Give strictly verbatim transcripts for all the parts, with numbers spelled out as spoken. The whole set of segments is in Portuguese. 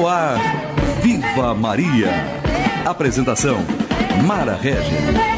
No ar, Viva Maria. Apresentação, Mara Regis.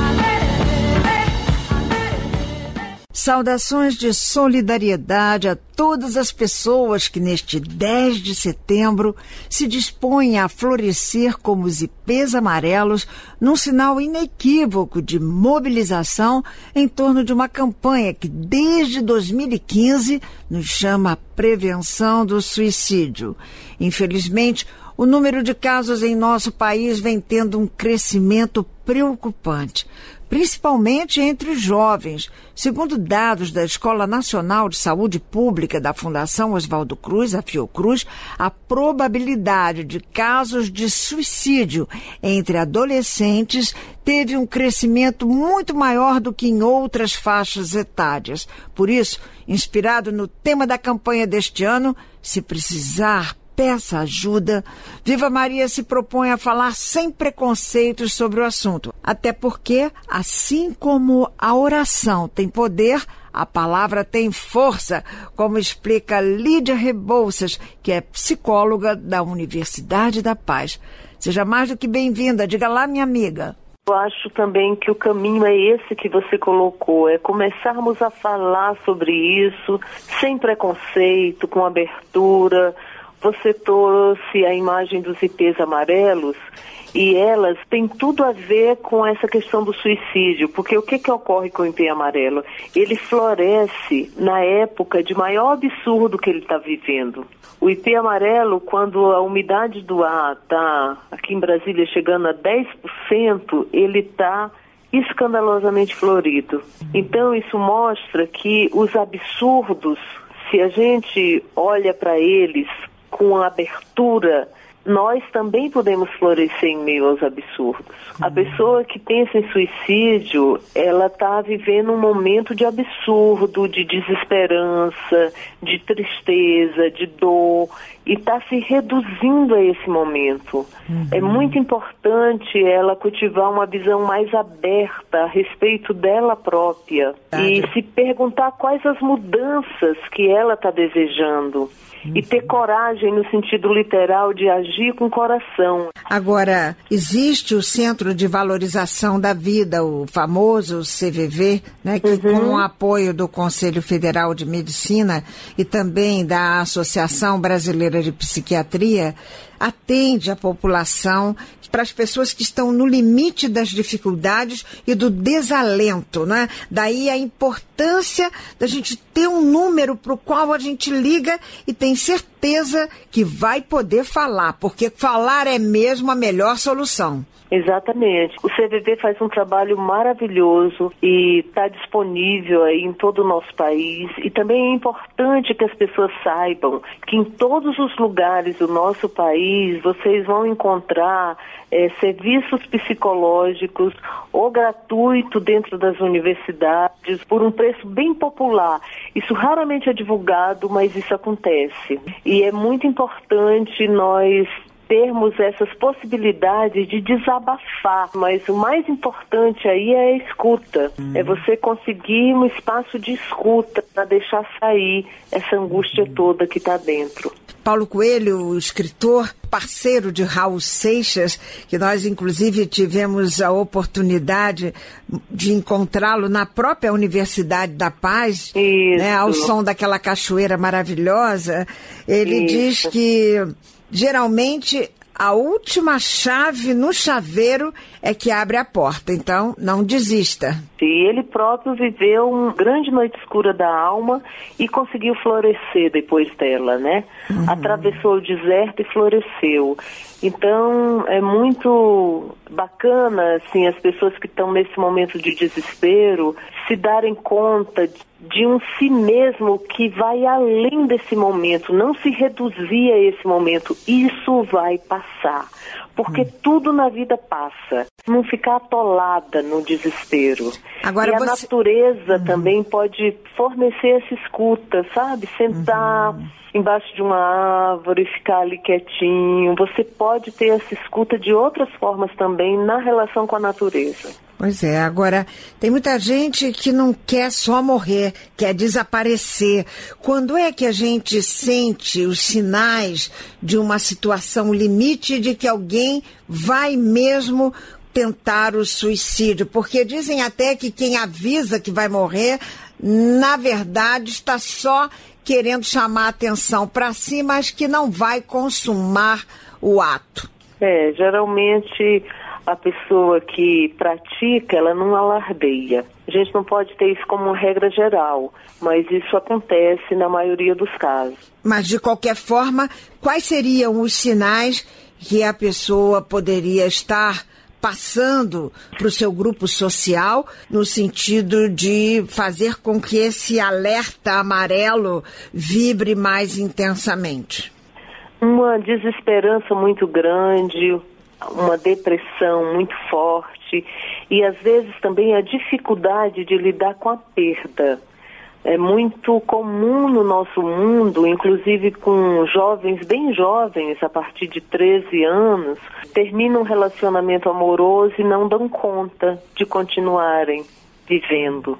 Saudações de solidariedade a todas as pessoas que neste dez de setembro se dispõem a florescer como os ipês amarelos num sinal inequívoco de mobilização em torno de uma campanha que desde dois mil e quinze nos chama a prevenção do suicídio. Infelizmente, o número de casos em nosso país vem tendo um crescimento preocupante, principalmente entre os jovens. Segundo dados da Escola Nacional de Saúde Pública da Fundação Oswaldo Cruz, a Fiocruz, a probabilidade de casos de suicídio entre adolescentes teve um crescimento muito maior do que em outras faixas etárias. Por isso, inspirado no tema da campanha deste ano, se precisar, peça ajuda, Viva Maria se propõe a falar sem preconceitos sobre o assunto. Até porque, assim como a oração tem poder, a palavra tem força, como explica Lídia Rebouças, que é psicóloga da Universidade da Paz. Seja mais do que bem-vinda. Diga lá, minha amiga. Eu acho também que o caminho é esse que você colocou, é começarmos a falar sobre isso sem preconceito, com abertura. Você trouxe a imagem dos ipês amarelos e elas têm tudo a ver com essa questão do suicídio, porque o que, que ocorre com o ipê amarelo? Ele floresce na época de maior absurdo que ele está vivendo. O ipê amarelo, quando a umidade do ar está aqui em Brasília chegando a dez por cento, ele está escandalosamente florido. Então isso mostra que os absurdos, se a gente olha para eles com a abertura, nós também podemos florescer em meio aos absurdos. A pessoa que pensa em suicídio, ela está vivendo um momento de absurdo, de desesperança, de tristeza, de dor, e está se reduzindo a esse momento. Uhum. É muito importante ela cultivar uma visão mais aberta a respeito dela própria e se perguntar quais as mudanças que ela está desejando. E ter coragem no sentido literal de agir com o coração. Agora, existe o Centro de Valorização da Vida, o famoso C V V, né, que uhum. com o apoio do Conselho Federal de Medicina e também da Associação Brasileira de Psiquiatria, atende a população para as pessoas que estão no limite das dificuldades e do desalento, né? Daí a importância da gente ter um número para o qual a gente liga e tem certeza que vai poder falar, porque falar é mesmo a melhor solução. Exatamente. O C V V faz um trabalho maravilhoso e está disponível aí em todo o nosso país. E também é importante que as pessoas saibam que em todos os lugares do nosso país vocês vão encontrar é, serviços psicológicos ou gratuito dentro das universidades por um preço bem popular. Isso raramente é divulgado, mas isso acontece. E é muito importante nós termos essas possibilidades de desabafar, mas o mais importante aí é a escuta, hum. é você conseguir um espaço de escuta para deixar sair essa angústia hum. toda que está dentro. Paulo Coelho, o escritor, parceiro de Raul Seixas, que nós inclusive tivemos a oportunidade de encontrá-lo na própria Universidade da Paz, né, ao som daquela cachoeira maravilhosa. Ele Isso. diz que geralmente a última chave no chaveiro é que abre a porta, então não desista. E ele próprio viveu uma grande noite escura da alma e conseguiu florescer depois dela, né? Uhum. Atravessou o deserto e floresceu. Então é muito bacana, assim, as pessoas que estão nesse momento de desespero se darem conta de um si mesmo que vai além desse momento, não se reduzir a esse momento. Isso vai passar, porque hum. tudo na vida passa. Não ficar atolada no desespero. Agora e a você... natureza uhum. também pode fornecer essa escuta, sabe? Sentar uhum. embaixo de uma árvore, ficar ali quietinho. Você pode ter essa escuta de outras formas também na relação com a natureza. Pois é, agora tem muita gente que não quer só morrer, quer desaparecer. Quando é que a gente sente os sinais de uma situação limite de que alguém vai mesmo tentar o suicídio? Porque dizem até que quem avisa que vai morrer, na verdade, está só querendo chamar a atenção para si, mas que não vai consumar o ato. É, geralmente a pessoa que pratica, ela não alardeia. A gente não pode ter isso como uma regra geral, mas isso acontece na maioria dos casos. Mas, de qualquer forma, quais seriam os sinais que a pessoa poderia estar passando para o seu grupo social, no sentido de fazer com que esse alerta amarelo vibre mais intensamente? Uma desesperança muito grande, uma depressão muito forte e, às vezes, também a dificuldade de lidar com a perda. É muito comum no nosso mundo, inclusive com jovens, bem jovens, a partir de treze anos, terminam um relacionamento amoroso e não dão conta de continuarem vivendo.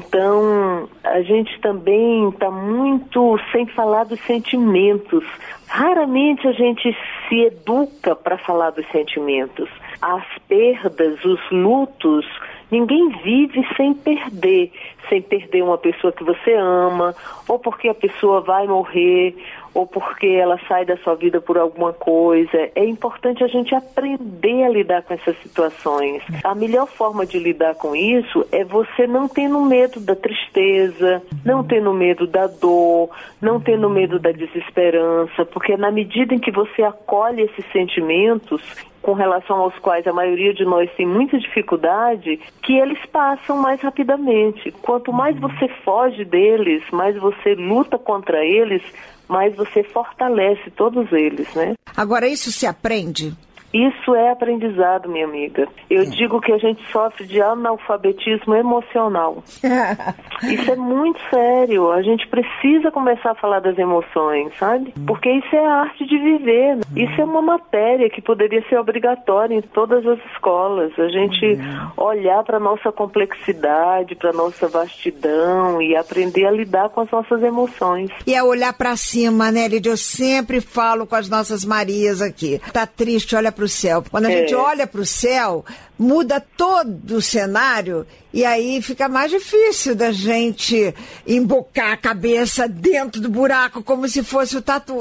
Então, a gente também está muito sem falar dos sentimentos. Raramente a gente se educa para falar dos sentimentos. As perdas, os lutos, ninguém vive sem perder, sem perder uma pessoa que você ama, ou porque a pessoa vai morrer, ou porque ela sai da sua vida por alguma coisa. É importante a gente aprender a lidar com essas situações. A melhor forma de lidar com isso é você não tendo medo da tristeza, não tendo medo da dor, não tendo medo da desesperança, porque na medida em que você acolhe esses sentimentos, com relação aos quais a maioria de nós tem muita dificuldade, que eles passam mais rapidamente. Quanto mais você foge deles, mais você luta contra eles, mais você fortalece todos eles, né? Agora, isso se aprende? Isso é aprendizado, minha amiga. Eu é. digo que a gente sofre de analfabetismo emocional. Isso é muito sério. A gente precisa começar a falar das emoções, sabe? Porque isso é a arte de viver. Isso é uma matéria que poderia ser obrigatória em todas as escolas. A gente olhar para a nossa complexidade, para a nossa vastidão e aprender a lidar com as nossas emoções. E é olhar para cima, né, Lídia? Eu sempre falo com as nossas Marias aqui. Tá triste, olha para o céu. Quando a é. gente olha para o céu, muda todo o cenário e aí fica mais difícil da gente embocar a cabeça dentro do buraco como se fosse o tatu.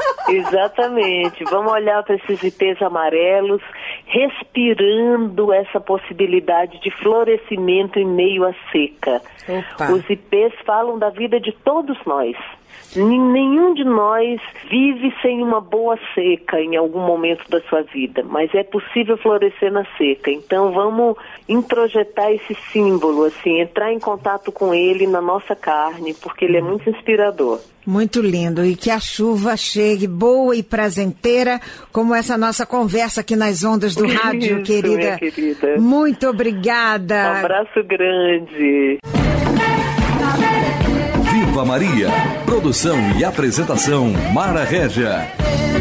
Exatamente. Vamos olhar para esses ipês amarelos, respirando essa possibilidade de florescimento em meio à seca. Opa. Os ipês falam da vida de todos nós. Nenhum de nós vive sem uma boa seca em algum momento da sua vida, mas é possível florescer na seca. Então vamos introjetar esse símbolo, assim, entrar em contato com ele na nossa carne, porque ele é muito inspirador. Muito lindo, e que a chuva chegue boa e prazenteira, como essa nossa conversa aqui nas ondas do rádio, Isso, querida. Minha querida. Muito obrigada. Um abraço grande. Viva Maria. Produção e apresentação Mara Régia.